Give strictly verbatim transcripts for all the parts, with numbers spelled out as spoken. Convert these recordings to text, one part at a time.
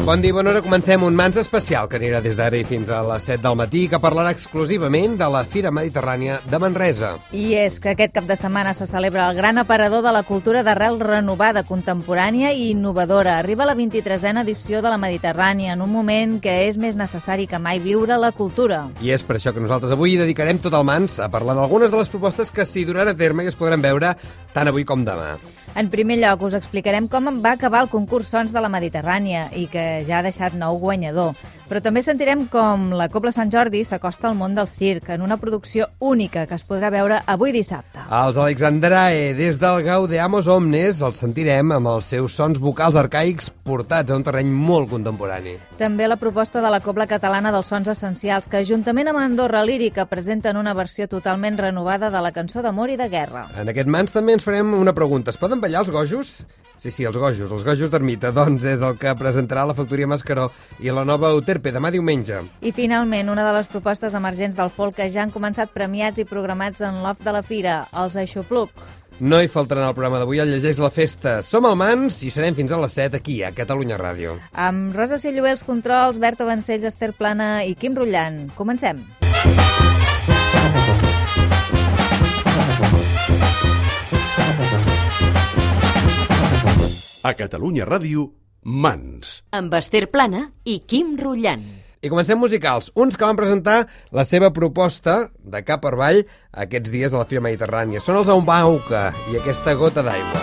Bon dia, bona hora. Comencem un Mans especial que anirà des d'ara i fins a les set del matí, que parlarà exclusivament de la Fira Mediterrània de Manresa. I és que aquest cap de setmana se celebra el gran aparador de la cultura d'arrel renovada, contemporània i innovadora. Arriba la vint-i-tresena edició de la Mediterrània, en un moment que és més necessari que mai viure la cultura. I és per això que nosaltres avui dedicarem tot el Mans a parlar d'algunes de les propostes que s'hi duran a terme i es podran veure tant avui com demà. En primer lloc, us explicarem com va acabar el concurs Sons de la Mediterrània i que ja ha deixat nou guanyador. Però també sentirem com la Cobla Sant Jordi s'acosta al món del circ en una producció única que es podrà veure avui dissabte. Els Alexandrae, des del Gaudeamos Omnes, els sentirem amb els seus sons vocals arcaics portats a un terreny molt contemporani. També la proposta de la Cobla Catalana dels Sons Essencials, que juntament amb Andorra Lírica presenten una versió totalment renovada de la cançó d'amor i de guerra. En aquest Mans també ens farem una pregunta. Es poden ballar els gojos? Sí, sí, els gojos, els gojos d'ermita. Doncs és el que presentarà la Factoria Mascaró i la Nova Euterpe demà diumenge. I finalment, una de les propostes emergents del folk que ja han començat premiats i programats en l'off de la fira, els Aixopluc. No hi faltaran al programa d'avui, el Llegeix la Festa. Som al Mans i serem fins a les set aquí, a Catalunya Ràdio. Amb Rosa Silloé als controls, Berta Vancells, Esther Plana i Quim Rullant. Comencem. A Catalunya Ràdio, Mans. Amb Esther Plana i Quim Rullant. I comencem musicals. Uns que van presentar la seva proposta de cap per avall aquests dies a la Fira Mediterrània. Són els Aumbauca i aquesta gota d'aigua.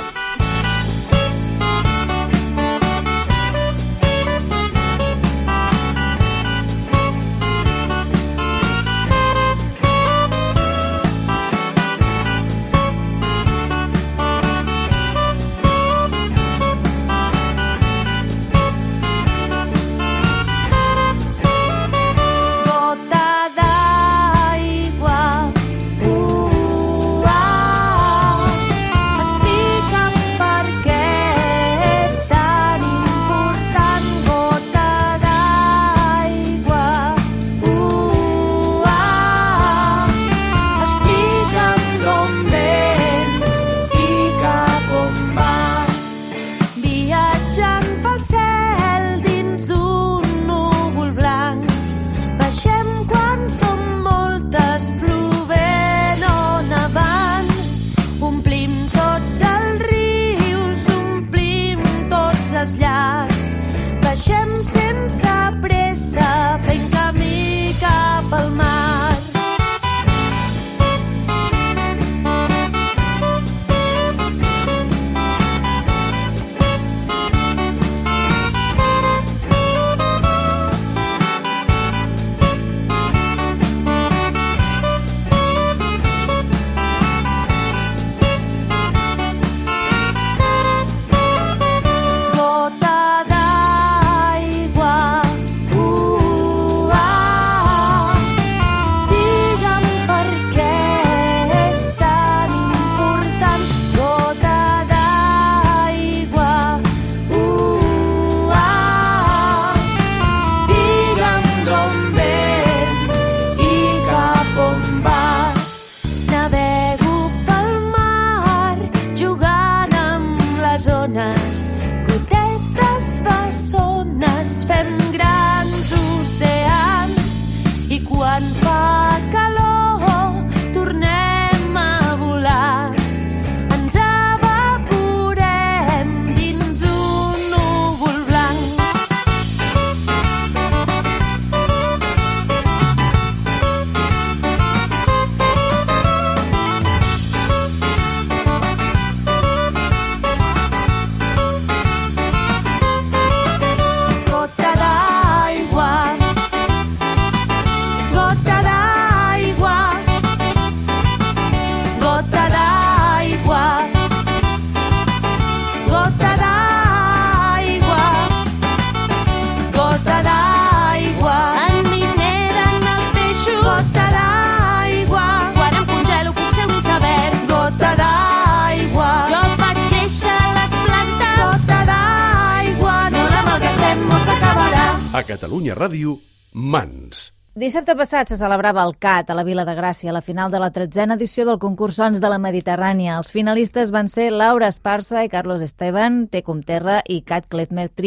A Catalunya Ràdio, Mans. Dissabte passat se celebrava el C A T a la Vila de Gràcia, a la final de la tretzena edició del concurs Sons de la Mediterrània. Els finalistes van ser Laura Esparza i Carlos Esteban, Te Comterra i Cat Klezmer Trio.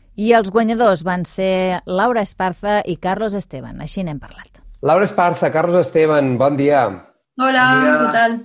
I els guanyadors van ser Laura Esparza i Carlos Esteban. Així n'hem parlat. Laura Esparza, Carlos Esteban, bon dia. Hola, bon dia. Què tal?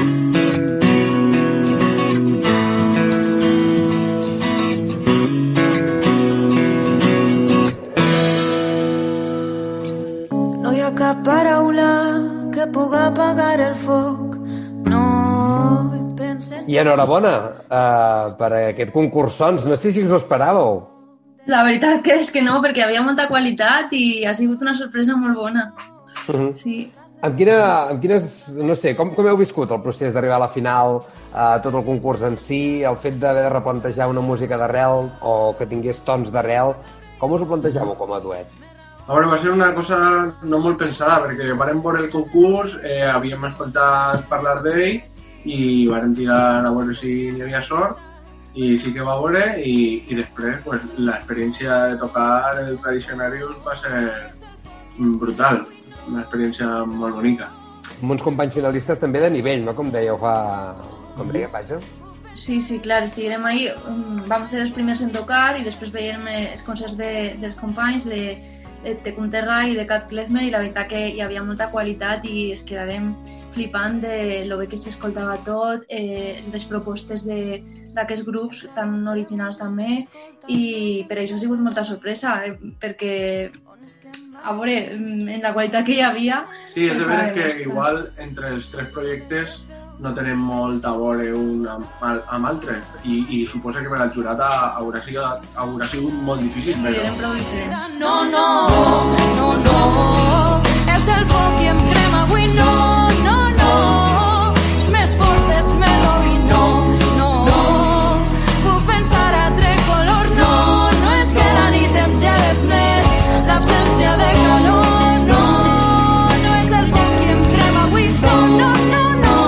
No hi ha cap paraula que puga apagar el foc. No et penses... I enhorabona uh, per aquest concursons. No sé si us ho esperàveu. La veritat que és que no, perquè hi havia molta qualitat i ha sigut una sorpresa molt bona. Uh-huh. Sí. Amb, quina, amb quines... No sé, com, com heu viscut el procés d'arribar a la final, uh, tot el concurs en si, el fet d'haver de replantejar una música d'arrel o que tingués tons d'arrel? Com us ho plantejàveu com a duet? A veure, va ser una cosa no molt pensada, perquè vam veure el concurs, eh, havíem escoltat parlar d'ell i vam tirar a veure si hi havia sort, i sí que va veure, i, i després pues, l'experiència de tocar el Tradicionarius va ser brutal, una experiència molt bonica. Amb uns companys finalistes també de nivell, no? Com dèieu fa... Com dèiem, vaja. Sí, sí, clar, estiguérem ahí, vam ser els primers en tocar i després veiem els concerts de, dels companys de, de Tecunterra i de Cat Klezmer i la veritat que hi havia molta qualitat i es quedarem flipant de lo bé que s'escoltava tot, eh, les propostes d'aquests grups tan originals també i per això ha sigut molta sorpresa, eh, perquè a veure, en la qualitat que hi havia... Sí, és de veure que igual entre els tres projectes no tenem molt a veure un amb, amb altres i, i suposa que per al jurat haurà sigut, haurà sigut molt difícil. Sí, però... eren prou diferents. No, no, no, no, és el foc i em crema avui, no, no, no, és més fort, és més rovi, no, no, no, puc pensar a tres color, no, no és que la nit em geles més, l'absència de calor, no, no és el foc i em crema avui, no, no, no,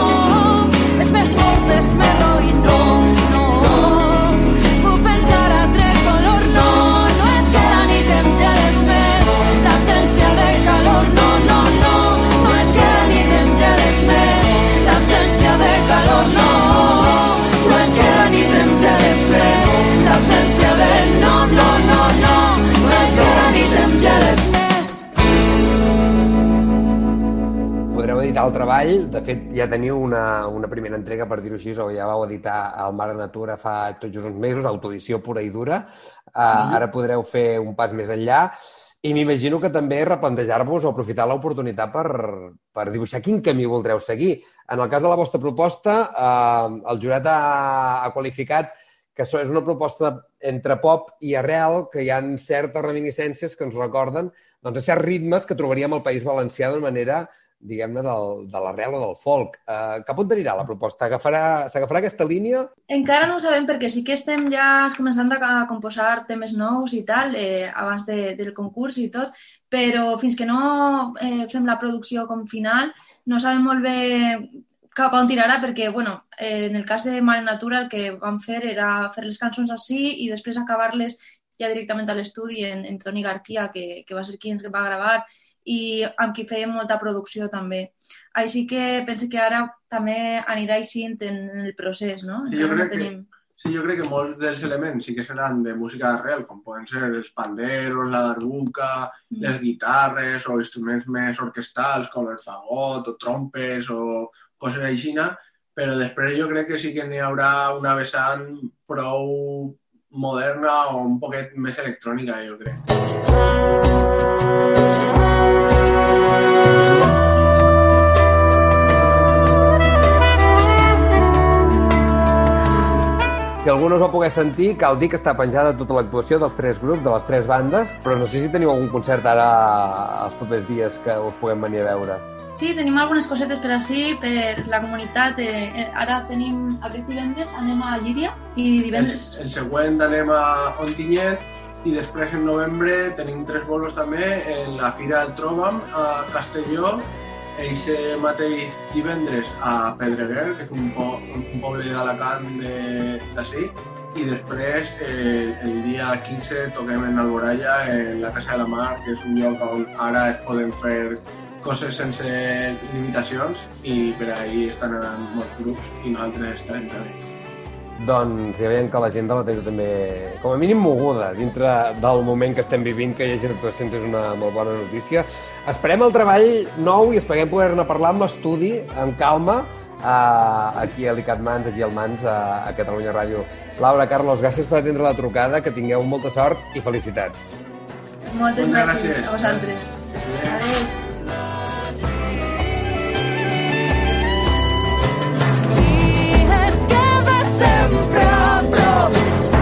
és més rovi, no, no, puc pensar a tres color, no, no és que la nit em geles més, l'absència de calor, no, no, no, no és que la nit em geles més, l'absència de calor, no, no és que la nit em geles més, l'absència de no, no, no, no, no és que la nit em geles més. Podreu editar el treball, de fet ja teniu una, una primera entrega, per dir-ho així, o ja vau editar el Mare Natura fa tots just uns mesos, autoedició pura i dura. Uh, mm-hmm. Ara podreu fer un pas més enllà i m'imagino que també replantejar-vos o aprofitar l'oportunitat per, per dibuixar quin camí voldreu seguir. En el cas de la vostra proposta, uh, el jurat ha, ha qualificat que això és una proposta entre pop i arrel, que hi ha certes reminiscències que ens recorden doncs, certs ritmes que trobaríem al País Valencià d'una manera diguem-ne, del, de l'arrel o del folk. Uh, cap on anirà la proposta? Agafarà, s'agafarà aquesta línia? Encara no ho sabem perquè sí que estem ja començant a composar temes nous i tal, eh, abans de, del concurs i tot, però fins que no eh, fem la producció com final no sabem molt bé cap on tirarà perquè, bueno, eh, en el cas de Mare Natura el que vam fer era fer les cançons així i després acabar-les ja directament a l'estudi en, en Toni García, que, que va ser qui ens va gravar i amb qui fèiem molta producció també. Així que penso que ara també anirà així en el procés, no? Sí, jo crec, tenim... que, sí, jo crec que molts dels elements sí que seran de música d'arrel, com poden ser els panderos, la darbuca, mm. les guitarres o instruments més orquestals com el fagot o trompes o coses així, però després jo crec que sí que n'hi haurà una vessant prou moderna o un poquet més electrònica, jo crec. Si algú no us va poder sentir, cal dir que està penjada tota l'actuació dels tres grups, de les tres bandes, però no sé si teniu algun concert ara els propers dies que us puguem venir a veure. Sí, tenim algunes cosetes per així, per la comunitat. Eh, ara tenim, aquest divendres anem a Llíria i divendres... El, el següent anem a Ontinyent i després en novembre tenim tres bolos també en la Fira del Trobam a Castelló, eixe mateix divendres a Pedreguer, que és un, po un poble d'Alacant d'ací, i després eh, el dia quinze toquem en Alboraya, en la Casa de la Mar, que és un lloc on ara es poden fer coses sense limitacions i per ahí estan anant molts grups i nosaltres estarem també. doncs ja veiem que l'agenda la teniu també, com a mínim, moguda dintre del moment que estem vivint, que hi hagi actuacions és una molt bona notícia. Esperem el treball nou i esperem poder-ne parlar amb l'estudi, amb calma, Uh, aquí a l'ICAT Mans, aquí al Mans, a, a Catalunya Ràdio. Laura, Carlos, gràcies per atendre la trucada, que tingueu molta sort i felicitats. Moltes Moltes gràcies gràcies a vosaltres. Adéu. I es queda sempre a prop.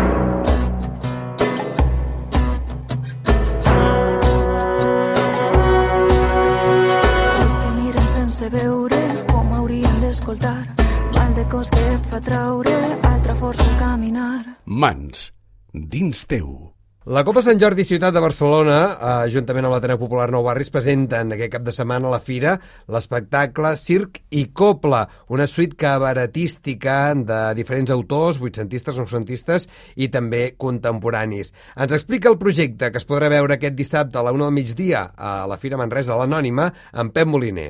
Els que miren sense veure com haurien d'escoltar, mal de cos que et fa traure altra força al caminar. Mans, dins teu. La Cobla Sant Jordi Ciutat de Barcelona, eh, juntament amb l'Ateneu Popular Nou Barris, presenten aquest cap de setmana a la Fira l'espectacle Circ i Cobla, una suite cabaretística de diferents autors, vuitcentistes, noucentistes i també contemporanis. Ens explica el projecte, que es podrà veure aquest dissabte a la una del migdia a la Fira Manresa, l'Anònima, amb Pep Moliner.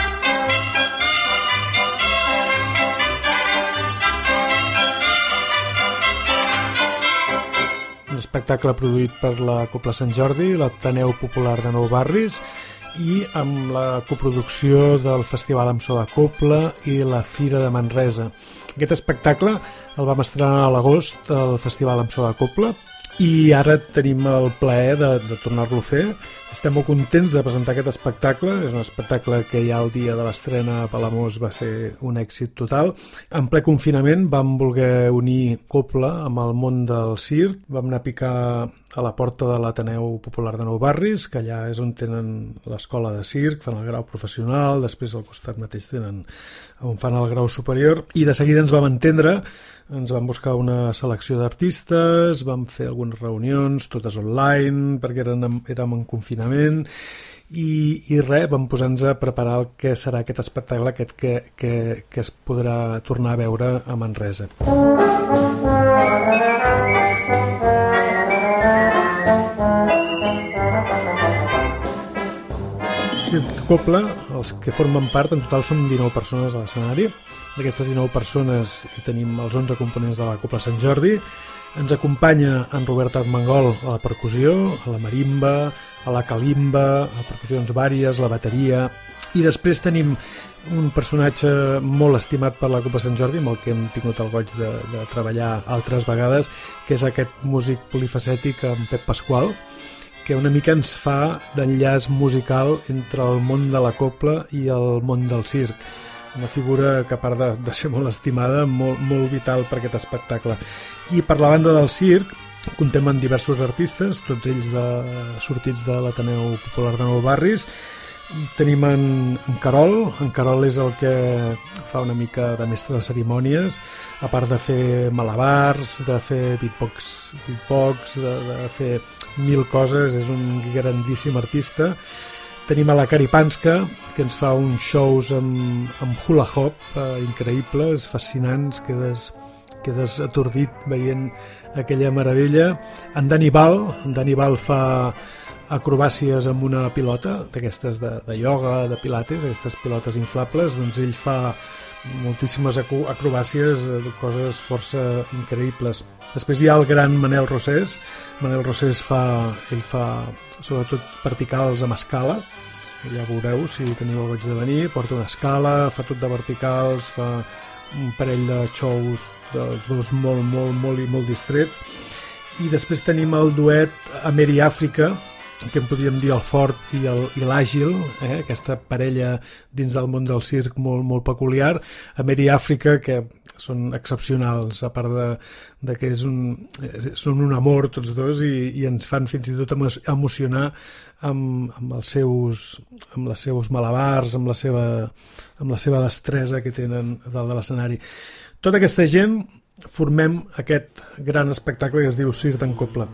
Un espectacle produït per la Cobla Sant Jordi, l'Ateneu Popular de Nou Barris, i amb la coproducció del Festival amb So de Cobla i la Fira de Manresa. Aquest espectacle el vam estrenar a l'agost al Festival amb So de Cobla i ara tenim el plaer de, de tornar-lo a fer. Estem molt contents de presentar aquest espectacle. És un espectacle que ja el dia de l'estrena a Palamós va ser un èxit total. En ple confinament vam voler unir Cobla amb el món del circ. Vam anar a picar a la porta de l'Ateneu Popular de Nou Barris, que allà és on tenen l'escola de circ, fan el grau professional, després al costat mateix tenen on fan el grau superior, i de seguida ens vam entendre, ens vam buscar una selecció d'artistes, vam fer algunes reunions, totes online, perquè eren, érem en confinament, i, i res, vam posar-nos a preparar el que serà aquest espectacle aquest que, que, que es podrà tornar a veure a Manresa. Circ Cobla, els que formen part, en total som dinou persones a l'escenari. D'aquestes dinou persones hi tenim els onze components de la Cobla Sant Jordi. Ens acompanya en Robert Armengol a la percussió, a la marimba, a la calimba, a percussions vàries, la bateria. I després tenim un personatge molt estimat per la Cobla Sant Jordi, amb el que hem tingut el goig de, de treballar altres vegades, que és aquest músic polifacètic, en Pep Pasqual, que una mica ens fa d'enllaç musical entre el món de la cobla i el món del circ. Una figura que, a part de, de ser molt estimada, molt, molt vital per aquest espectacle. I per la banda del circ, comptem amb diversos artistes, tots ells de, sortits de l'Ateneu Popular de Nou Barris. Tenim en, en Carol. En Carol és el que fa una mica de mestre de cerimònies, a part de fer malabars, de fer beatbox, beatbox de, de fer mil coses. És un grandíssim artista. Tenim a la Cari Panska, que ens fa uns shows amb, amb hula hop eh, increïbles, fascinants, quedes, quedes atordit veient aquella meravella. En Dani Val, en Dani Val fa acrobàcies amb una pilota, d'aquestes de, de ioga, de pilates, aquestes pilotes inflables. Doncs ell fa moltíssimes acrobàcies, coses força increïbles. Després hi ha el gran Manel Rosés. Manel Rosés fa, ell fa sobretot verticals amb escala, ja veureu si teniu el goig de venir. Porta una escala, fa tot de verticals, fa un parell de shows dels dos molt, molt, molt i molt distrets. I després tenim el duet Ameri Àfrica, que en podríem dir el fort i l'àgil, eh? Aquesta parella dins del món del circ molt, molt peculiar. Ameri Àfrica, que són excepcionals, a part de, de que és un, són un amor tots dos, i, i ens fan fins i tot emocionar amb, amb, els seus, amb les seus malabars, amb la seva, amb la seva destresa que tenen dalt de l'escenari. Tota aquesta gent formem aquest gran espectacle que es diu Circ en Cobla.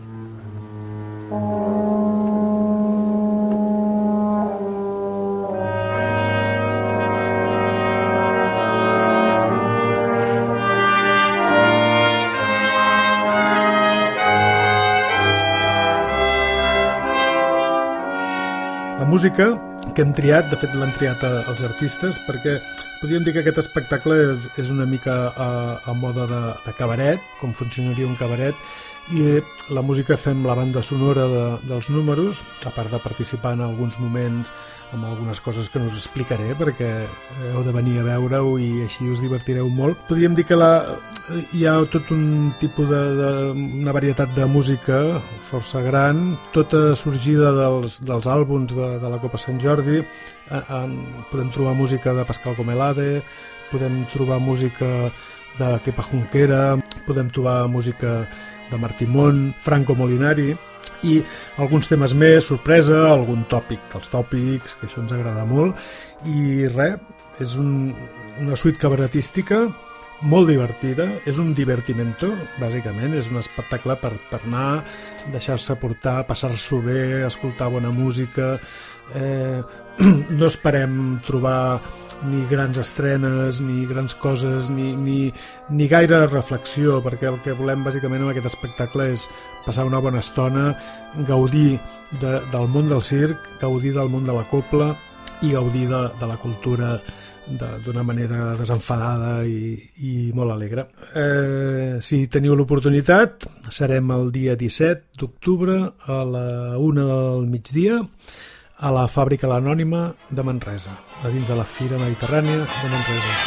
La música que hem triat, de fet l'han triat els artistes, perquè podríem dir que aquest espectacle és, és una mica a, a moda de, de cabaret, com funcionaria un cabaret, i la música fem la banda sonora de, dels números, a part de participar en alguns moments amb algunes coses que no us explicaré perquè heu de venir a veure-ho i així us divertireu molt. Podríem dir que la, hi ha tot un tipus de, de una varietat de música força gran, tota sorgida dels, dels àlbums de, de la Copla Sant Jordi. En, en, podem trobar música de Pascal Comelade, podem trobar música de Kepa Junquera, podem trobar música de Martí Mont, Franco Molinari, i alguns temes més, sorpresa, algun tòpic dels tòpics, que això ens agrada molt, i res, és un, una suite cabaretística molt divertida, és un divertimento, bàsicament, és un espectacle per, per anar, deixar-se portar, passar-s'ho bé, escoltar bona música, eh, no esperem trobar ni grans estrenes, ni grans coses, ni, ni, ni gaire reflexió, perquè el que volem bàsicament amb aquest espectacle és passar una bona estona, gaudir de, del món del circ, gaudir del món de la copla i gaudir de, de la cultura d'una manera desenfadada i, i molt alegre. Eh, si teniu l'oportunitat, serem el dia disset d'octubre a la una del migdia a la Fàbrica l'Anònima de Manresa, a dins de la Fira Mediterrània de Manresa.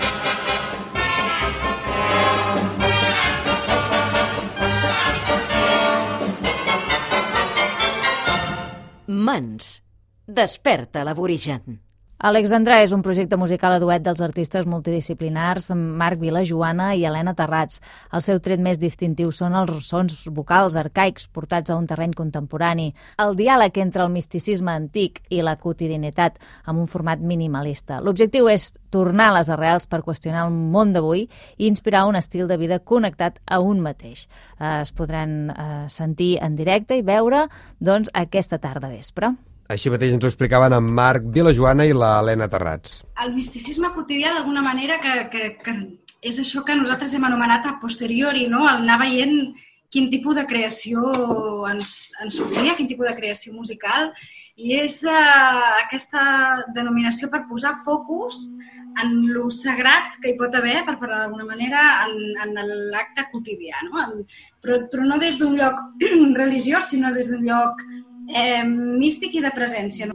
Mans. Desperta l'aborigen. Alexandra és un projecte musical a duet dels artistes multidisciplinars Marc Vilajoana i Helena Terrats. El seu tret més distintiu són els sons vocals arcaics portats a un terreny contemporani, el diàleg entre el misticisme antic i la quotidianitat amb un format minimalista. L'objectiu és tornar a les arrels per qüestionar el món d'avui i inspirar un estil de vida connectat a un mateix. Es podran eh, sentir en directe i veure doncs, aquesta tarda vespre. Així mateix ens ho explicaven en Marc Vilajoana i la Helena Terrats. El misticisme quotidià, d'alguna manera, que, que, que és això que nosaltres hem anomenat a posteriori, no? El anar veient quin tipus de creació ens, ens sortia, quin tipus de creació musical, i és uh, aquesta denominació per posar focus en lo sagrat que hi pot haver, per parlar d'alguna manera, en, en l'acte quotidià, no? Però, però no des d'un lloc religiós, sinó des d'un lloc Eh, místic i de presència.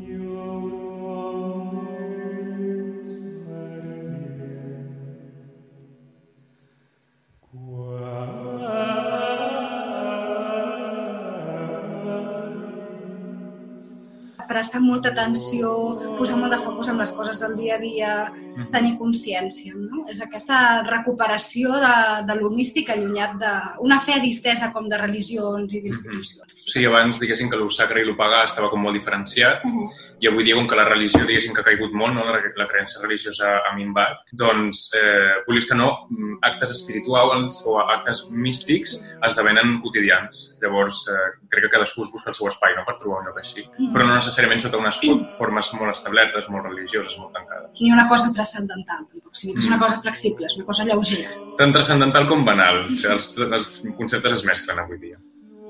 Prestar molta atenció, posar molt de focus en les coses del dia a dia, tenir consciència, no? És aquesta recuperació de, de lo místic allunyat d'una fe distesa com de religions i d'institucions. O sigui, abans diguéssim que lo sacre i lo pagà estava com molt diferenciat, uh-huh. i avui dia com que la religió diguéssim que ha caigut molt, no? la, la creença religiosa ha minvat, doncs, eh, vulguis que no, actes espirituals o actes místics esdevenen quotidians. Llavors, eh, crec que cadascú es busca el seu espai, no?, per trobar un lloc així. Uh-huh. Però no necessàriament sota unes formes molt establertes, molt religioses, molt tancades. Ni una cosa transcendental, tampoc, sinó que és una cosa flexible, és una cosa lleugera. Tant transcendental com banal. O sigui, els, els conceptes es mesclen avui dia.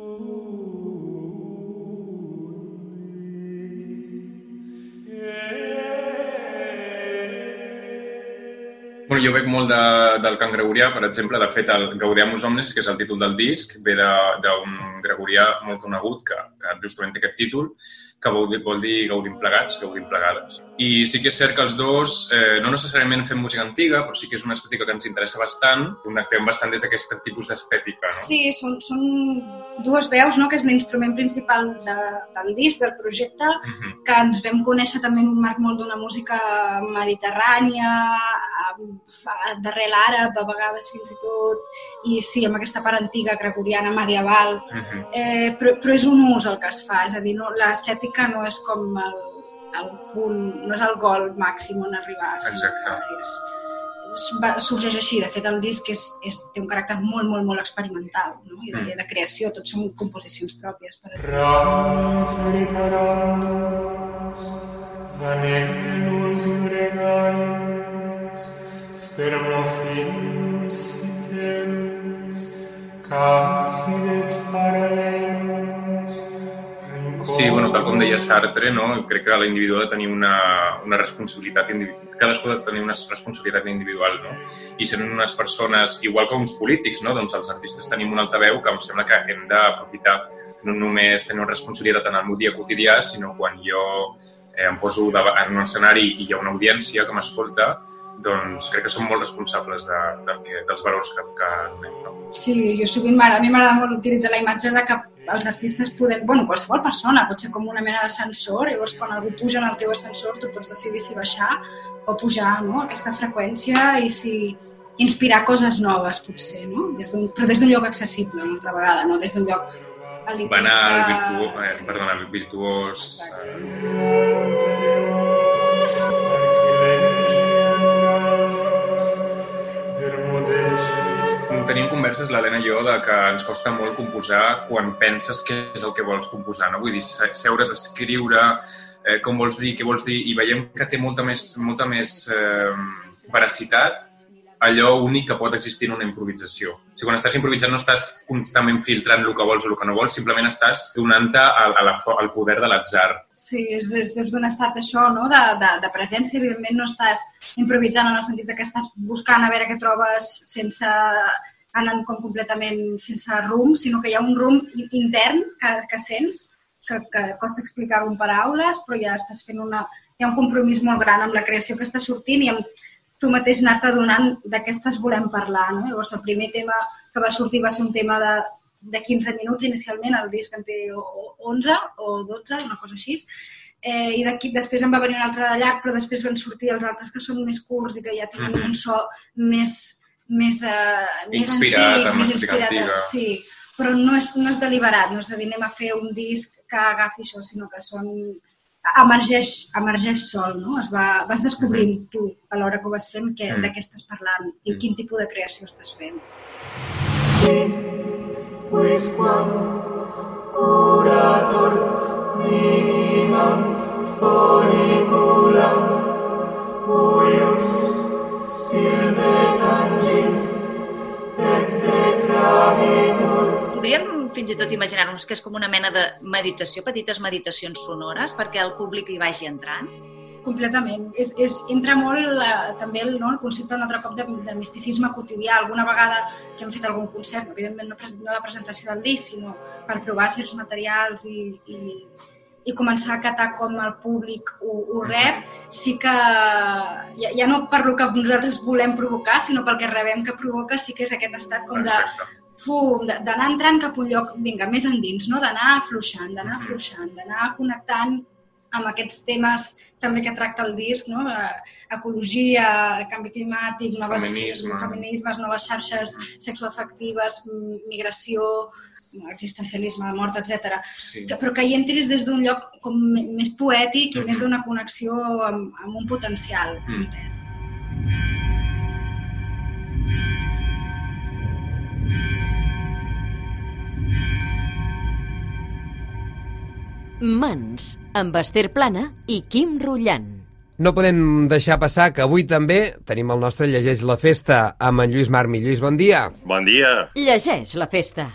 Bueno, jo veig molt de, del cant gregorià, per exemple, de fet, el Gaudeamus Omnes, que és el títol del disc, ve d'un gregorià molt conegut que, que justament té aquest títol, que vol dir, vol dir gaudim plegats, gaudim plegades. I sí que és cert que els dos, eh, no necessàriament fem música antiga, però sí que és una estètica que ens interessa bastant, connectem bastant des d'aquest tipus d'estètica, no? Sí, són, són dues veus, no?, que és l'instrument principal de, del disc, del projecte, uh-huh. que ens vam conèixer també en un marc molt d'una música mediterrània, d'arrel àrab, a vegades fins i tot, i sí, amb aquesta part antiga, gregoriana, medieval, uh-huh. eh, però, però és un ús el que es fa, és a dir, no, l'estètica no és com el, el punt, no és el gol màxim on arribar, sinó que és, és, va, sorgeix així. De fet, el disc és, és, té un caràcter molt, molt, molt experimental, no? I de, de creació, tots són composicions pròpies, per exemple. Sí, bueno, tal com deia Sartre, no? Crec que l'individu ha de tenir una, una responsabilitat individual, cadascú ha de tenir una responsabilitat individual, no? I sent unes persones, igual que uns polítics, no? Doncs els artistes tenim un altaveu que em sembla que hem d'aprofitar no només tenir una responsabilitat en el meu dia quotidià, sinó quan jo eh, em poso en un escenari i hi ha una audiència que m'escolta, doncs crec que som molt responsables de, de que, dels valors que, que anem. No? Sí, jo sovint, a mi m'agrada molt utilitzar la imatge de que els artistes podem, bueno, qualsevol persona pot ser com una mena d'ascensor, llavors quan algú puja en el teu ascensor tu pots decidir si baixar o pujar, no?, aquesta freqüència i si inspirar coses noves, potser, no? Des d'un, però des d'un lloc accessible, una altra vegada, no des d'un lloc elitista. Va anar el virtuós, eh, perdona, el virtuós... Tenim converses, l'Helena i jo, de que ens costa molt composar quan penses què és el que vols composar, no? Vull dir, seure, d'escriure, eh, com vols dir, què vols dir, i veiem que té molta més, molta més eh, veracitat allò únic que pot existir en una improvisació. O sigui, quan estàs improvisant no estàs constantment filtrant el que vols o el que no vols, simplement estàs donant-te al, al poder de l'atzar. Sí, és des, des d'un estat això, no?, de, de, de presència. Evidentment no estàs improvisant en el sentit que estàs buscant a veure què trobes sense... anant com completament sense rumb, sinó que hi ha un rumb intern que, que sents, que, que costa explicar-ho en paraules, però ja estàs fent una... Hi ha un compromís molt gran amb la creació que està sortint i amb tu mateix anar-te adonant de què estàs volent parlar, no? Llavors, el primer tema que va sortir va ser un tema de, de quinze minuts inicialment, el disc en té onze o dotze, una cosa així, eh, i d'aquí després en va venir un altre de llarg, però després van sortir els altres que són més curts i que ja tenen mm-hmm. un so més... més, uh, més inspirat, antic, més inspirat antiga. Sí, però no és, no és deliberat, no és a dir, anem a fer un disc que agafi això, sinó que són... emergeix, emergeix sol, no? Es va, vas descobrint mm-hmm. tu a l'hora que ho vas fent que, mm. de què estàs parlant i mm. quin tipus de creació estàs fent. Quisquam curator minimam foliculam uius silve tangit execrabitur. Podríem fins i tot imaginar-nos que és com una mena de meditació, petites meditacions sonores, perquè el públic hi vagi entrant? Completament. És, és, entra molt la, també el, no, el concepte un altre cop de, de misticisme quotidià. Alguna vegada que hem fet algun concert, evidentment no, no la presentació del disc, sinó per provar certs materials i, i, i començar a catar com el públic ho, ho rep, sí que ja, ja no per lo que nosaltres volem provocar, sinó pel que rebem que provoca, sí que és aquest estat com de... Fum, d'anar entrant cap a un lloc, vinga, més endins, no? D'anar afluixant, d'anar afluixant, d'anar connectant amb aquests temes també que tracta el disc, no? Ecologia, canvi climàtic, noves, Feminisme. feminismes, noves xarxes sexoafectives, migració, existencialisme, mort, etcètera. Sí. Però que hi entris des d'un lloc com més poètic i mm-hmm. més d'una connexió amb, amb un potencial mm. intern. Mans, amb Esther Plana i Quim Rullant. No podem deixar passar que avui també tenim el nostre Llegeix la Festa amb en Lluís Marmi. Lluís, bon dia. Bon dia. Llegeix la Festa.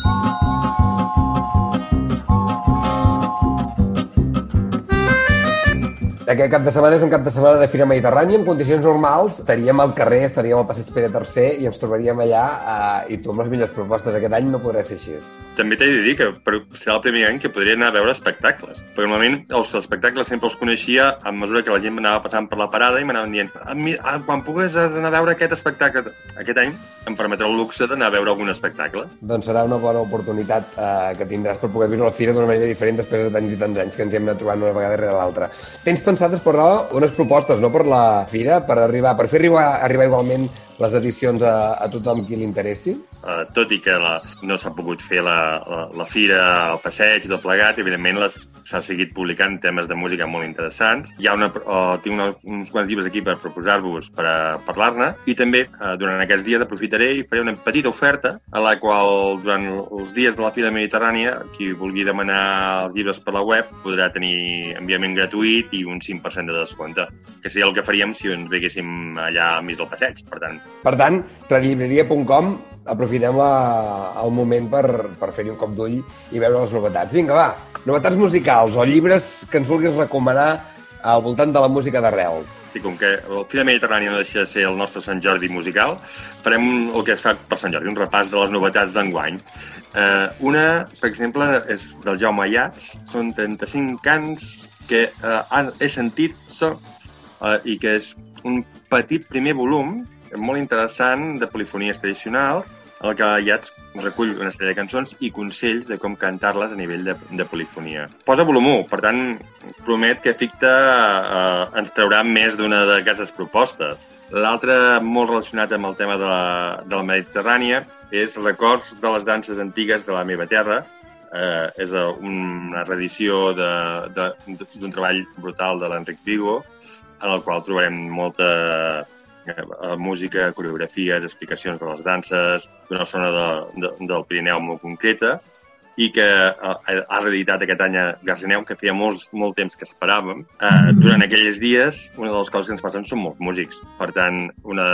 Aquest cap de setmana és un cap de setmana de Fira Mediterrània. En condicions normals estaríem al carrer, estaríem al passeig Pere tercer i ens trobaríem allà eh, i tu amb les millors propostes. Aquest any no podrà ser així. També t'he de dir que serà el primer any que podria anar a veure espectacles. Perquè normalment els espectacles sempre els coneixia a mesura que la gent m'anava passant per la parada i m'anaven dient ah, quan pugues anar a veure aquest espectacle. Aquest any em permetrà el luxe d'anar a veure algun espectacle. Doncs serà una bona oportunitat eh, que tindràs per poder viure la Fira d'una manera diferent després de tants i tants anys que ens hem anat trobant una vegada rere l'altra. Tens pensat explorar unes propostes, no, per la Fira, per arribar, per fer arribar, arribar igualment les edicions a, a tothom qui li interessi? Uh, tot i que la, no s'ha pogut fer la, la, la Fira, el passeig i tot plegat, evidentment s'ha seguit publicant temes de música molt interessants. Hi ha una, uh, tinc una, uns quants llibres aquí per proposar-vos per a parlar-ne i també uh, durant aquests dies aprofitaré i faré una petita oferta a la qual durant els dies de la Fira Mediterrània qui vulgui demanar els llibres per la web podrà tenir enviament gratuït i un cinc per cent de descompte, que seria el que faríem si ens veguéssim allà al mig del passeig, per tant. Per tant, redllibreria punt com aprofitem la, el moment per, per fer-hi un cop d'ull i veure les novetats. Vinga, va, novetats musicals o llibres que ens vulguis recomanar al voltant de la música d'arrel. I com que el Fira Mediterrània no deixa de ser el nostre Sant Jordi musical, farem el que es fa per Sant Jordi, un repàs de les novetats d'enguany. Eh, una, per exemple, és del Jaume Ayats, són trenta-cinc cants que eh, he sentit so, eh, i que és un petit primer volum molt interessant de polifonies tradicionals, en el que Ayats recull una sèrie de cançons i consells de com cantar-les a nivell de, de polifonia. Posa volum u, per tant, promet que Ficta eh, ens traurà més d'una d'aquestes propostes. L'altre, molt relacionat amb el tema de la, de la Mediterrània, és Records de les danses antigues de la meva terra. Eh, és una reedició d'un treball brutal de l'Enric Vigo, en el qual trobarem molta eh, música, coreografies, explicacions de les danses, d'una zona de, de, del Pirineu molt concreta, i que ha, ha reeditat aquest any a Garcineu, que feia molts, molt temps que esperàvem. Eh, durant aquells dies, una de les coses que ens passen són molts músics. Per tant, una,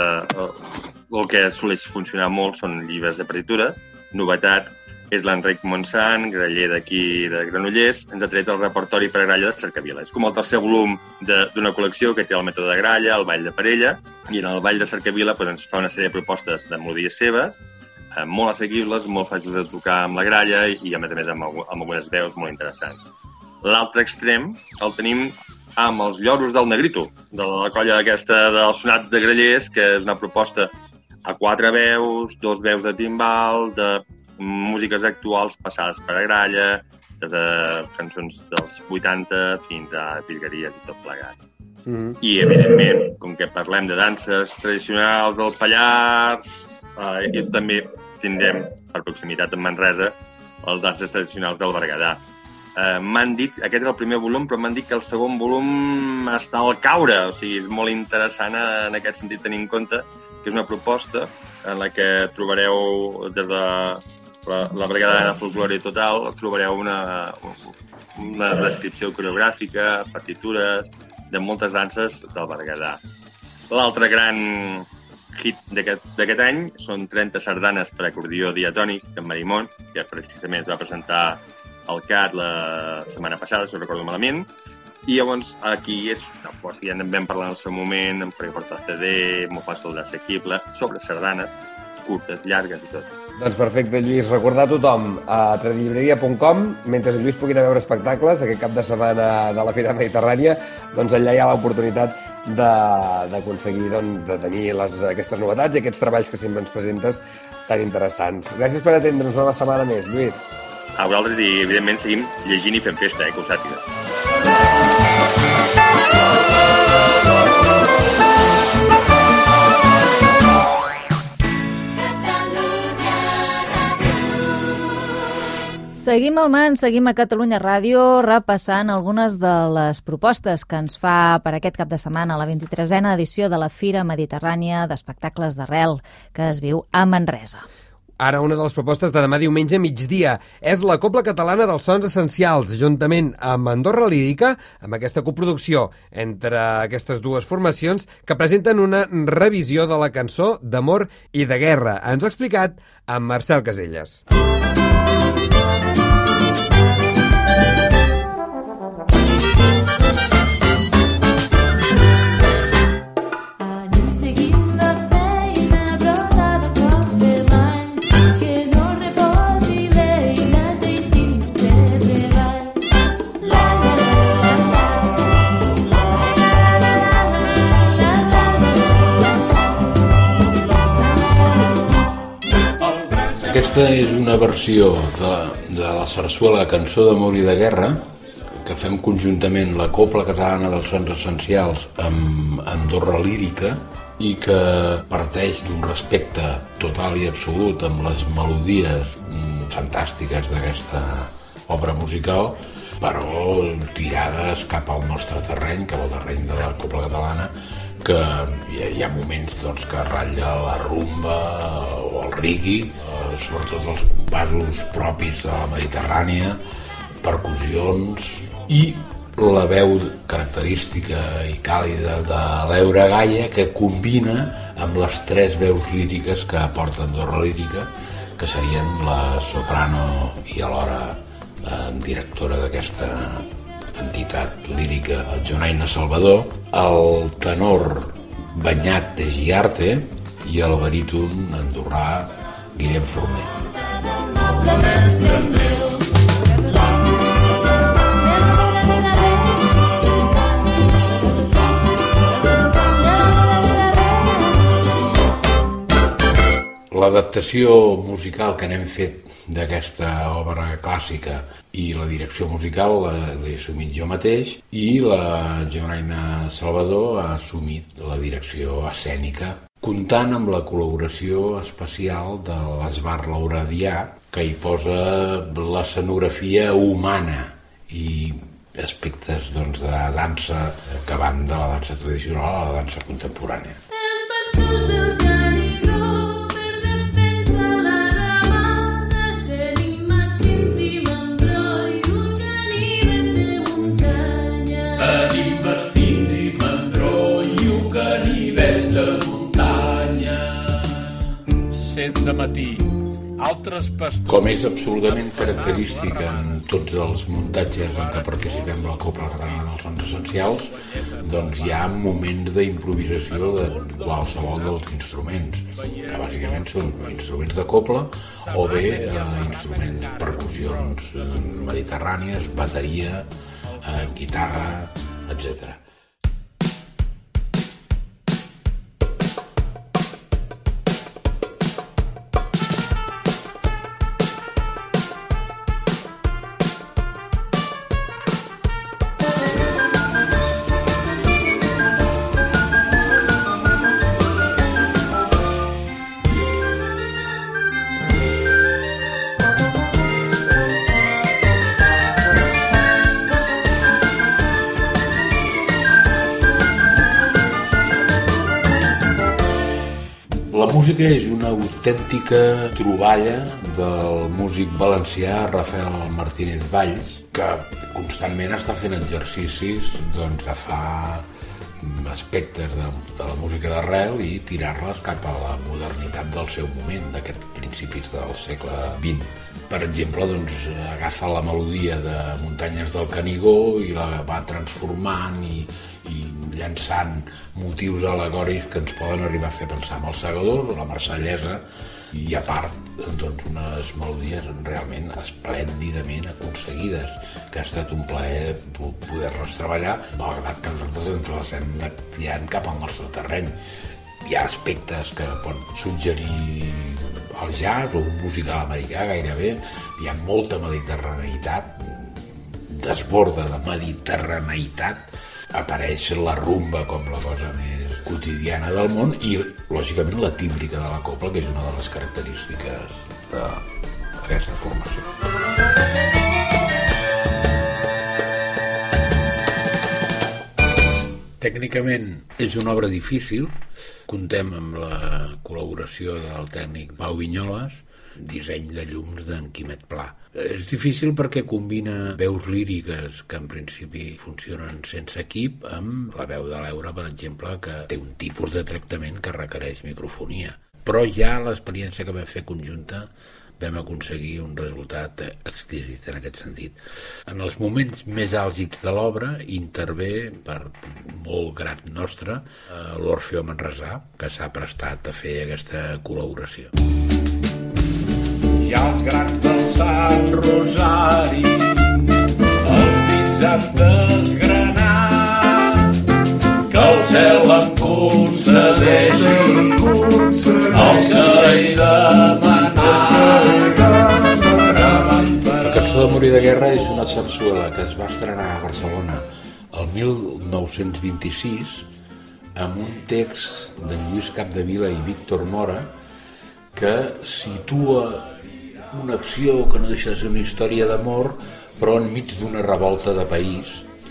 el que soleix funcionar molt són llibres de partitures. Novetat és l'Enric Montsant, graller d'aquí de Granollers, ens ha tret el repertori per a gralla de Cercavila. És com el tercer volum d'una col·lecció que té el mètode de gralla, el ball de parella, i en el ball de Cercavila doncs, ens fa una sèrie de propostes de melodies seves, eh, molt assequibles, molt fàcils de tocar amb la gralla i, a més a més, amb, amb algunes veus molt interessants. L'altre extrem el tenim amb els Lloros del Negrito, de la colla aquesta del Sonat de Grallers, que és una proposta a quatre veus, dos veus de timbal, de músiques actuals passades per a gralla, des de cançons dels vuitanta fins a virgueries i tot plegat. Mm-hmm. I, evidentment, com que parlem de danses tradicionals del Pallars, eh, i també tindrem, per proximitat amb Manresa, les danses tradicionals del Berguedà. Eh, m'han dit, aquest és el primer volum, però m'han dit que el segon volum està al caure, o sigui, és molt interessant en aquest sentit tenir en compte que és una proposta en la que trobareu des de la, la Berguedana Folklore Total, trobareu una, una descripció coreogràfica, partitures, de moltes danses del Berguedà. L'altre gran hit d'aquest any són trenta sardanes per acordió diatònic de Marimón, que precisament es va presentar al C A T la setmana passada, si no recordo malament. I llavors aquí és una proposta, ja en vam parlar en el seu moment, en perquè portar C D, molt fàcil d'assequible, sobre sardanes, curtes, llargues i tot. Doncs perfecte, Lluís. Recordar a tothom a tradillibreria punt com, mentre Lluís pugui anar a veure espectacles aquest cap de setmana de la Fira Mediterrània, doncs allà hi ha l'oportunitat d'aconseguir doncs, de tenir les, aquestes novetats i aquests treballs que sempre ens presentes tan interessants. Gràcies per atendre'ns una setmana més, Lluís. A vosaltres i, evidentment, seguim llegint i fent festa, eh, que ho sàpigues. Seguim al MAN, seguim a Catalunya Ràdio, repassant algunes de les propostes que ens fa per aquest cap de setmana la vint-i-tresena edició de la Fira Mediterrània d'Espectacles d'Arrel, que es viu a Manresa. Ara una de les propostes de demà diumenge a migdia és la Cobla Catalana dels Sons Essencials, juntament amb Andorra Lírica, amb aquesta coproducció entre aquestes dues formacions que presenten una revisió de la cançó d'amor i de guerra. Ens ho ha explicat amb Marcel Caselles. Aquesta és una versió de, de la sarsuela Cançó d'amor i de guerra que fem conjuntament la Cobla Catalana dels Sons Essencials amb Andorra Lírica i que parteix d'un respecte total i absolut amb les melodies mm, fantàstiques d'aquesta obra musical, però tirades cap al nostre terreny, cap al terreny de la Cobla Catalana, que hi ha, hi ha moments doncs, que ratlla la rumba o el reggae, eh, sobretot els compassos propis de la Mediterrània, percussions, i la veu característica i càlida de l'Eura Gaia, que combina amb les tres veus líriques que aporta Andorra Lírica, que serien la soprano i alhora eh, directora d'aquesta entitat lírica, Jonaina Salvador, el tenor Banyat de Giarte i el baríton andorrà Guillem Forner. L'adaptació musical que n'hem fet d'aquesta obra clàssica i la direcció musical l'he assumit jo mateix i la Jonaina Salvador ha assumit la direcció escènica, comptant amb la col·laboració especial de l'Esbar Lauradià, que hi posa l'escenografia humana i aspectes doncs, de dansa que van de la dansa tradicional a la dansa contemporània. Els pastors del Canigó per defensa la ramada tenim mastins i mandroi, un ganivet de muntanya. Tenim mastins i mandroi, un ganivet de muntanya. Cent de matí. Altres pastors... Com és absolutament característic en tots els muntatges en què participem la Cobla Catalana dels Sons Essencials, doncs hi ha moments d'improvisació de qualsevol dels instruments, que bàsicament són instruments de cobla o bé eh, instruments, percussions mediterrànies, bateria, eh, guitarra, etcètera. La música és una autèntica troballa del músic valencià Rafael Martínez Valls, que constantment està fent exercicis doncs, de fa aspectes de, de la música d'arrel i tirar-les cap a la modernitat del seu moment, d'aquests principis del segle vint. Per exemple, doncs, agafa la melodia de Muntanyes del Canigó i la va transformant i, i llançant motius al·legòrics que ens poden arribar a fer pensar en els segadors o la marsellesa, i a part doncs, unes melodies realment esplèndidament aconseguides, que ha estat un plaer poder-les treballar, malgrat que nosaltres ens les hem anat tirant cap al nostre terreny. Hi ha aspectes que pot suggerir el jazz o un musical americà gairebé, hi ha molta mediterraneïtat, desborda de mediterraneïtat, apareix la rumba com la cosa més quotidiana del món i, lògicament, la tímbrica de la cobla, que és una de les característiques d'aquesta formació. Tècnicament és una obra difícil, comptem amb la col·laboració del tècnic Pau Vinyoles, disseny de llums d'en Quimet Pla. És difícil perquè combina veus líriques que en principi funcionen sense equip amb la veu de l'Eura, per exemple, que té un tipus de tractament que requereix microfonia. Però ja l'experiència que vam fer conjunta vam aconseguir un resultat exquisit en aquest sentit. En els moments més àlgids de l'obra intervé, per molt grat nostre, l'Orfeó Manresà, que s'ha prestat a fer aquesta col·laboració. I els grans del Sant Rosari, els dits han desgranat, que el cel em concedeixi el que he demanat. La cançó de Morir de Guerra és una sarsuela que es va estrenar a Barcelona el mil nou-cents vint-i-sis amb un text d'en Lluís Capdevila i Víctor Mora que situa una acció que no deixa de ser una història d'amor, però enmig d'una revolta de país.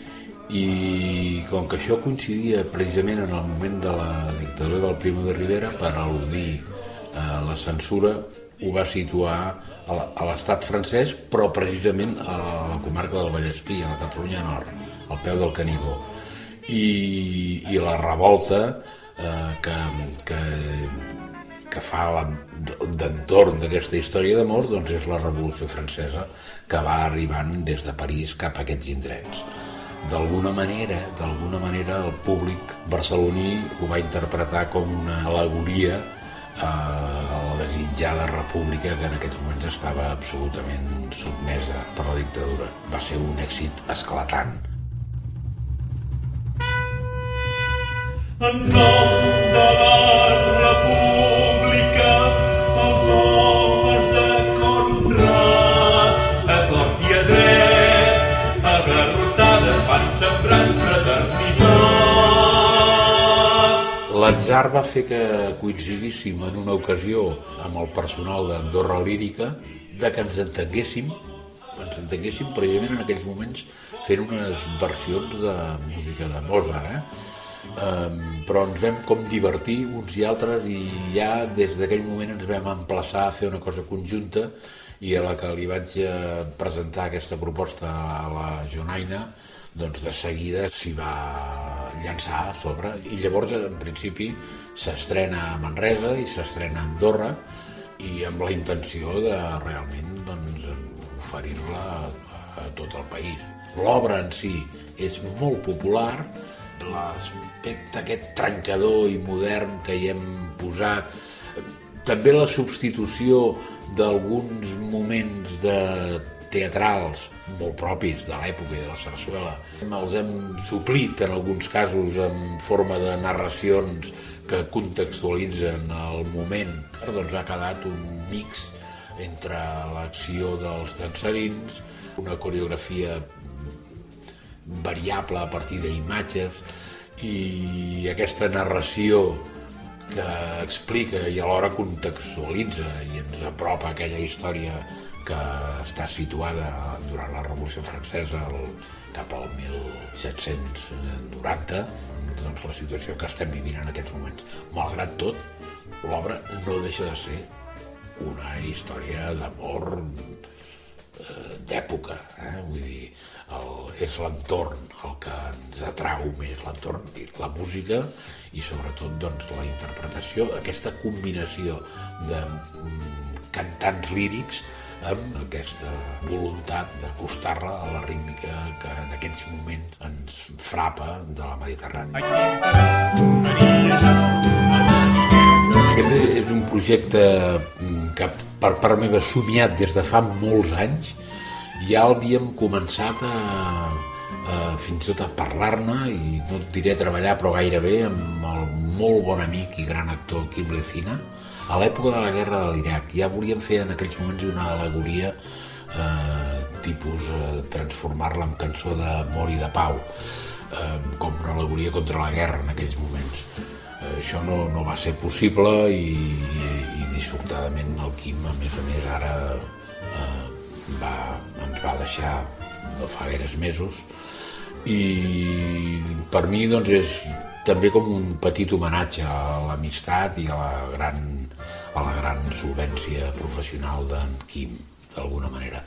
I com que això coincidia precisament en el moment de la dictadura del Primo de Rivera, per al·ludir a la censura, ho va situar a l'estat francès, però precisament a la comarca del Vallespí, a la Catalunya Nord, al peu del Canigó. I, i la revolta eh, que, que, que fa d'entorn d'aquesta història d'amor, doncs és la Revolució Francesa, que va arribant des de París cap a aquests indrets. D'alguna manera, d'alguna manera el públic barceloní ho va interpretar com una al·legoria a la desitjada república que en aquests moments estava absolutament sotmesa per la dictadura. Va ser un èxit esclatant. En nom de la república, els homes de Conrad, a tort i a dret, a garrotades van sembrant fraternitat. L'atzar va fer que coincidíssim en una ocasió amb el personal d'Andorra Lírica de que ens entenguéssim, ens entenguéssim precisament en aquells moments fent unes versions de música de Mozart, eh? Um, però ens vam com divertir uns i altres i ja des d'aquell moment ens vam emplaçar a fer una cosa conjunta i a la que li vaig presentar aquesta proposta a la Jonaina, doncs de seguida s'hi va llançar a sobre i llavors en principi s'estrena a Manresa i s'estrena a Andorra i amb la intenció de realment doncs, oferir-la a, a tot el país. L'obra en si és molt popular, l'aspecte aquest trencador i modern que hi hem posat, també la substitució d'alguns moments de teatrals molt propis de l'època i de la sarsuela. Els hem suplit en alguns casos en forma de narracions que contextualitzen el moment. Doncs ha quedat un mix entre l'acció dels dansarins, una coreografia variable a partir d'imatges i aquesta narració que explica i alhora contextualitza i ens apropa a aquella història que està situada durant la Revolució Francesa el, cap al mil set-cents noranta, doncs la situació que estem vivint en aquests moments. Malgrat tot, l'obra no deixa de ser una història d'amor eh, d'època, eh? Vull dir, el, és l'entorn el que ens atrau més, l'entorn i la música i sobretot doncs, la interpretació, aquesta combinació de mm, cantants lírics amb aquesta voluntat d'acostar-la a la rítmica que en aquests moments ens frapa de la Mediterrània. Aquest és un projecte que per part meva somiat des de fa molts anys. Ja l'havíem començat a, a fins i tot a parlar-ne i no et diré a treballar però gairebé amb el molt bon amic i gran actor Quim Lecina. A l'època de la guerra de l'Iraq ja volíem fer en aquells moments una al·legoria eh, tipus eh, transformar-la en cançó d'amor i de pau, eh, com una al·legoria contra la guerra en aquells moments. Eh, això no, no va ser possible i, i, i dissortadament el Quim, a més a més, ara eh, va, ens va deixar no fa gaires mesos i per mi doncs és també com un petit homenatge a l'amistat i a la gran, a la gran solvència professional d'en Quim, d'alguna manera.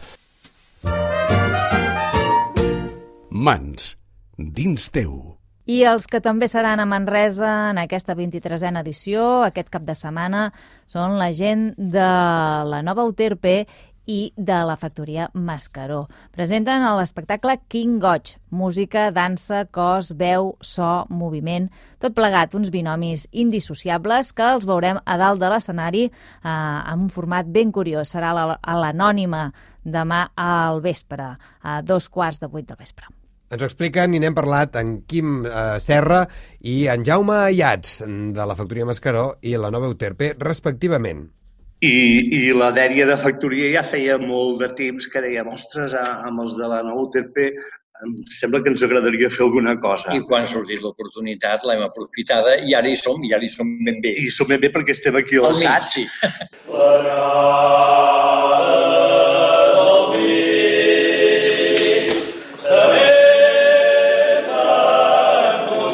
Mans, dins teu. I els que també seran a Manresa en aquesta vint-i-tresena edició, aquest cap de setmana, són la gent de la nova Euterpe i de la factoria Mascaró. Presenten l'espectacle King Goig, música, dansa, cos, veu, so, moviment, tot plegat, uns binomis indissociables que els veurem a dalt de l'escenari eh, en un format ben curiós. Serà a l'Anònima demà al vespre, a dos quarts de vuit del vespre. Ens ho expliquen i n'hem parlat en Quim eh, Serra i en Jaume Ayats de la factoria Mascaró i la nova Euterpe, respectivament. I, i la dèria de factoria ja feia molt de temps que dèiem, ostres, amb els de la nova Euterpe em sembla que ens agradaria fer alguna cosa. I quan ha sortit l'oportunitat l'hem aprofitada i ara hi som, i ara hi som ben bé. I som ben bé perquè estem aquí a l'assaig. Sí.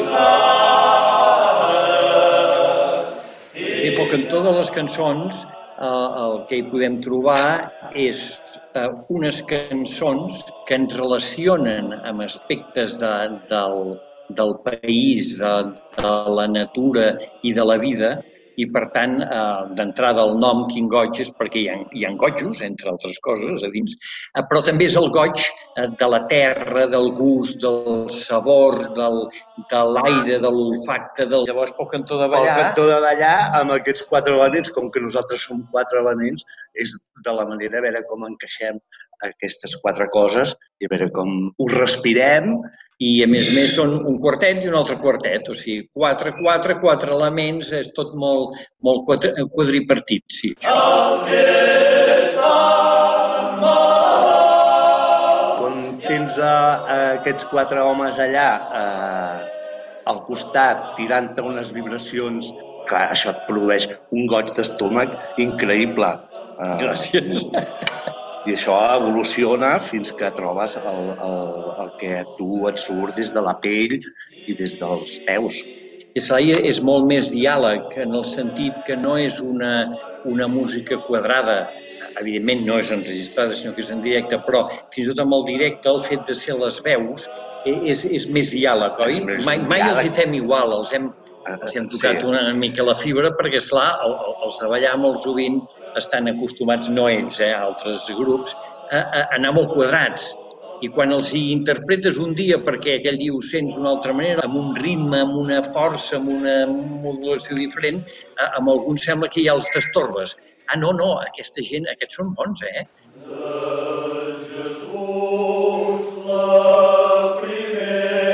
I el cantó de les cançons el que hi podem trobar és unes cançons que ens relacionen amb aspectes de, del, del país, de, de la natura i de la vida, i per tant, d'entrada el nom Quin Goig és perquè hi ha, hi ha gojos, entre altres coses, a dins, però també és el goig de la terra, del gust, del sabor, del, de l'aire, de l'olfacte, del... Llavors, pel cantó de ballar... El cantó de ballar, amb aquests quatre elements, com que nosaltres som quatre elements, és de la manera a veure com encaixem aquestes quatre coses i a veure com ho respirem. I, a més a més, són un quartet i un altre quartet. O sigui, quatre, quatre, quatre elements, és tot molt, molt quadripartit, sí. Els que estan malats. Quan tens a, a aquests quatre homes allà eh, al costat, tirant-te unes vibracions, clar, això et produeix un goig d'estómac increïble. Eh, Gràcies. I això evoluciona fins que trobes el, el, el que a tu et surt des de la pell i des dels peus. Islàia és molt més diàleg, en el sentit que no és una, una música quadrada. Evidentment no és enregistrada, sinó que és en directe, però fins i tot amb el directe, el fet de ser les veus és, és més diàleg, oi? Més mai, mai diàleg. els hi fem igual, els hem, els hem tocat sí. una mica la fibra, perquè, esclar, els de ballar molt sovint estan acostumats, no ells, eh, altres grups, a, a anar molt quadrats. I quan els hi interpretes un dia perquè aquell dia ho sents d'una altra manera, amb un ritme, amb una força, amb una modulació diferent, a, amb alguns sembla que ja els t'estorbes. Ah, no, no, aquesta gent, aquests són bons, eh? De Jesús la primera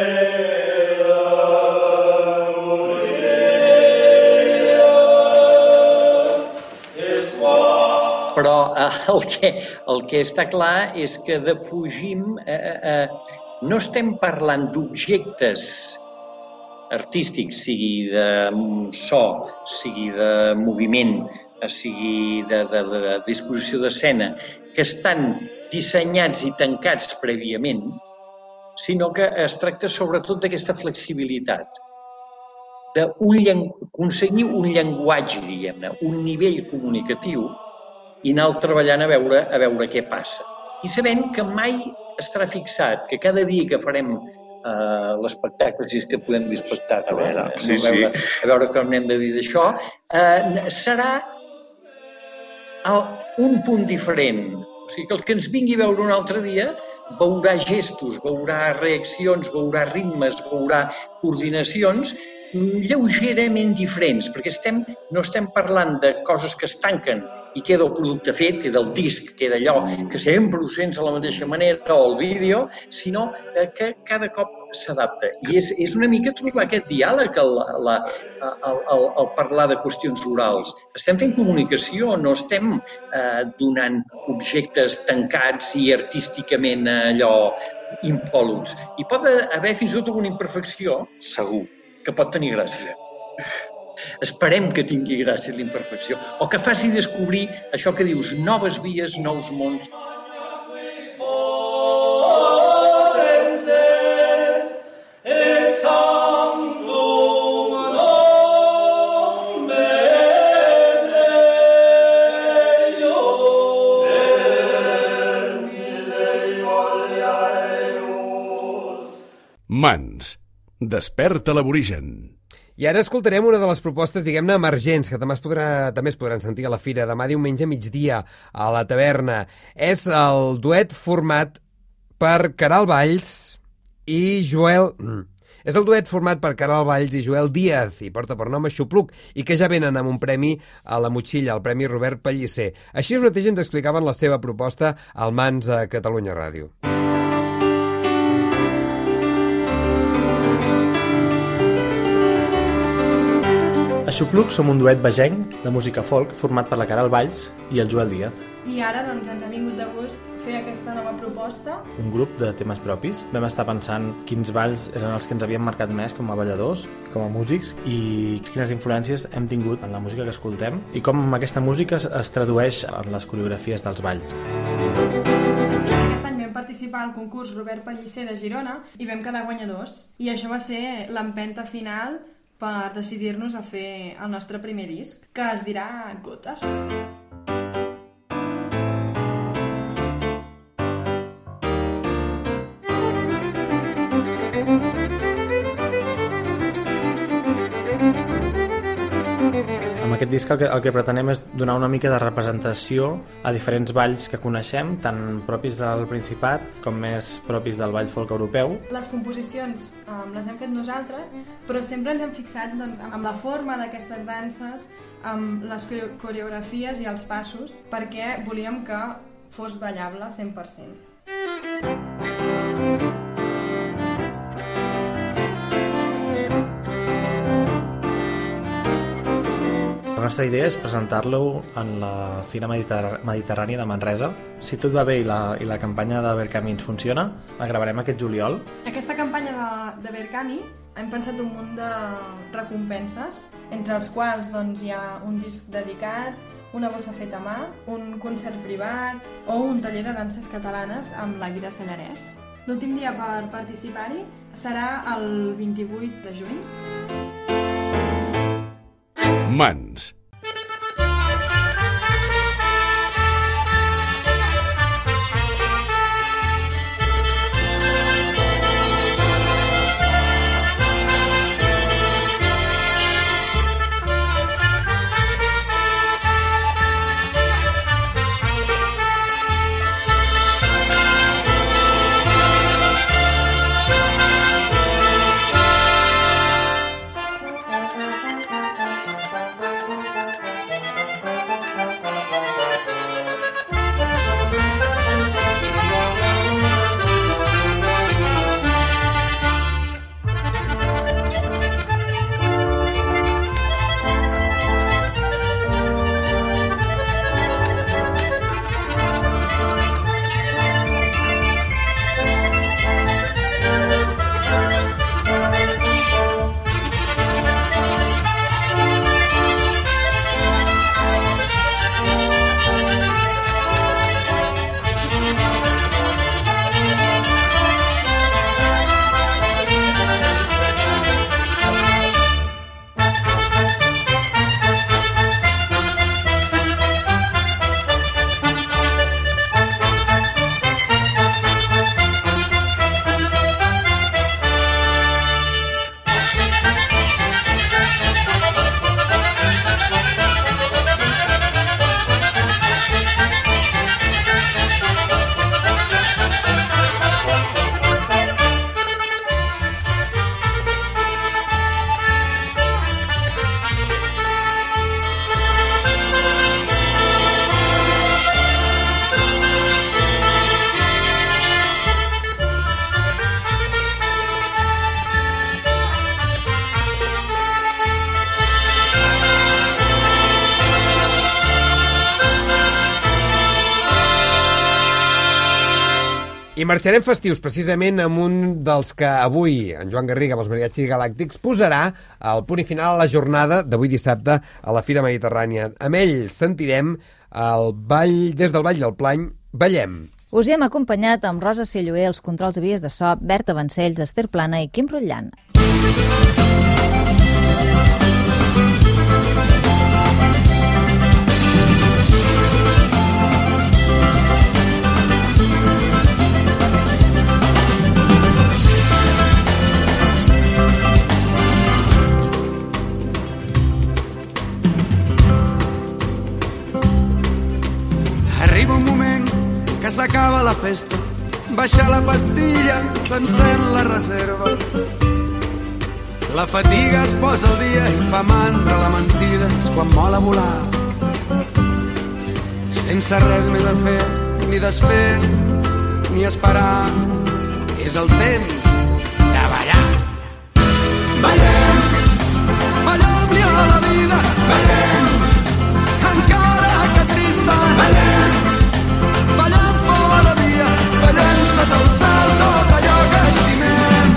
Però el que, el que està clar és que defugim, eh, eh, no estem parlant d'objectes artístics, sigui de so, sigui de moviment, sigui de, de, de disposició d'escena, que estan dissenyats i tancats prèviament, sinó que es tracta sobretot d'aquesta flexibilitat, d'aconseguir un llenguatge, diguem-ne, un nivell comunicatiu, i anar treballant a veure, a veure què passa. I sabent que mai estarà fixat, que cada dia que farem uh, l'espectacle, si és que podem dir espectacle, a veure, sí, a veure, sí. a veure com n'hem de dir d'això, uh, serà un punt diferent. O sigui, que el que ens vingui a veure un altre dia veurà gestos, veurà reaccions, veurà ritmes, veurà coordinacions lleugerament diferents, perquè estem, no estem parlant de coses que es tanquen i queda el producte fet, queda el disc, queda allò que sempre ho sents de la mateixa manera, o el vídeo, sinó que cada cop s'adapta. I és, és una mica trobar aquest diàleg, el, la, el, el, el parlar de qüestions orals. Estem fent comunicació, no estem eh, donant objectes tancats i artísticament allò impòluts. Hi pot haver fins i tot alguna imperfecció, segur, que pot tenir gràcia. Esperem que tingui gràcia l'imperfecció, o que faci descobrir això que dius, noves vies, nous mons. Mans, desperta l'aborigen. I ara escoltarem una de les propostes, diguem-ne, emergents, que també es, podrà, també es podran sentir a la fira demà diumenge a migdia a la taverna. És el duet format per Caral Valls i Joel... És el duet format per Caral Valls i Joel Díaz, i porta per nom Aixopluc, i que ja venen amb un premi a la motxilla, el Premi Robert Pellicer. Així mateix ens explicaven la seva proposta al Mans a Catalunya Ràdio. Aixopluc som un duet vegenc de música folk format per la Caral Valls i el Joel Díaz. I ara doncs, ens ha vingut de gust fer aquesta nova proposta. Un grup de temes propis. Vam estar pensant quins balls eren els que ens havien marcat més com a balladors, com a músics, i quines influències hem tingut en la música que escoltem i com aquesta música es tradueix en les coreografies dels balls. Aquest any vam participar al concurs Robert Pellicer de Girona i vam quedar guanyadors. I això va ser l'empenta final per decidir-nos a fer el nostre primer disc, que es dirà Gotes. Amb aquest disc el que, el que pretenem és donar una mica de representació a diferents balls que coneixem, tant propis del Principat com més propis del ball folk europeu. Les composicions um, les hem fet nosaltres, però sempre ens hem fixat doncs, amb la forma d'aquestes danses, amb les coreografies i els passos, perquè volíem que fos ballable cent per cent. La nostra idea és presentar-lo en la Fira Mediterr- Mediterrània de Manresa. Si tot va bé i la, i la campanya de Verkami funciona, la gravarem aquest juliol. Aquesta campanya de, de Verkami hem pensat un munt de recompenses, entre els quals doncs, hi ha un disc dedicat, una bossa feta a mà, un concert privat o un taller de danses catalanes amb la Guida Sallarès. L'últim dia per participar-hi serà el vint-i-vuit de juny. Mans. I marxarem festius precisament amb un dels que avui en Joan Garriga amb els Mariachis Galàctics posarà el punt i final a la jornada d'avui dissabte a la Fira Mediterrània. Amb ell sentirem el ball, des del Ball del Plany, Ballem. Us hi hem acompanyat amb Rosa Silloé, els controls de vies de so, Berta Vancells, Esther Plana i Quim Rutllant. Arriba un moment que s'acaba la festa, baixa la pastilla, s'encén la reserva. La fatiga es posa al dia i fa mandra la mentida, és quan mola volar. Sense res més a fer, ni desfer, ni esperar, és el temps de ballar. Ballem, ballem-li a la vida, ballem, encara que trista, ballem, ballem fora via, ballem sota el cel tot allò que estimem.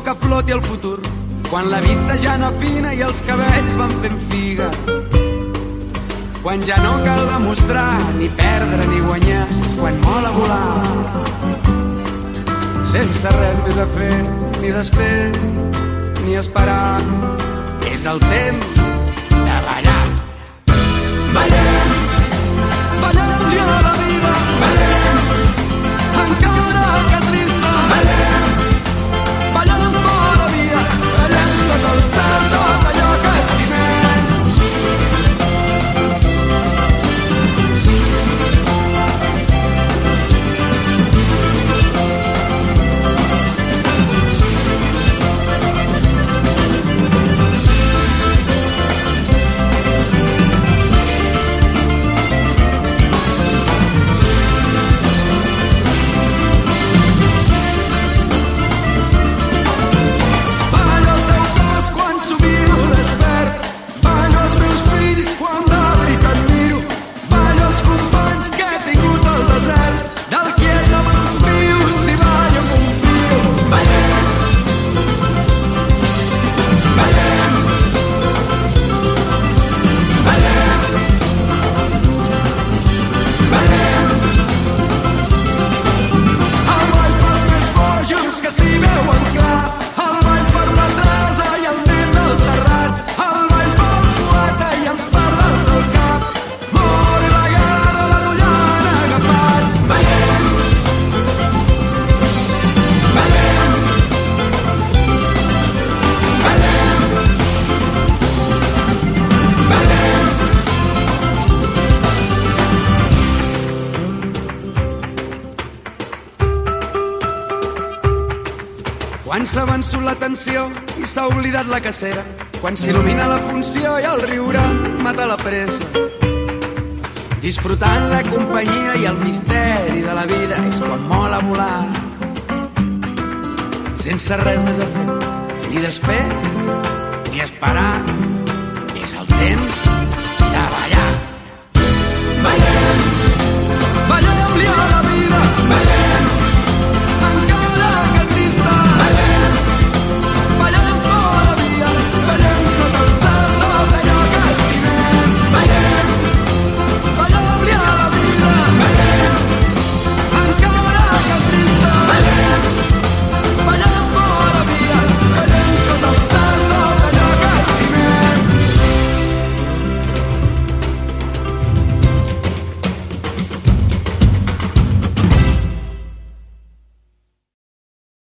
que floti el futur, quan la vista ja no afina i els cabells van fent figa. Quan ja no cal demostrar, ni perdre ni guanyar, és quan mola volar. Sense res més a fer, ni desfer, ni esperar, és el temps de ballar. Ballem, ballem-li a la vida, ballem, encara que trista, ballem, ballem fora via, ballem sota el cel tot allò que estimem. Quan s'ha vençut la tensió i s'ha oblidat la cacera, quan s'il·lumina la funció i el riure mata la pressa. Disfrutant la companyia i el misteri de la vida és quan mola volar. Sense res més a fer, ni desfer, ni esperar, és el temps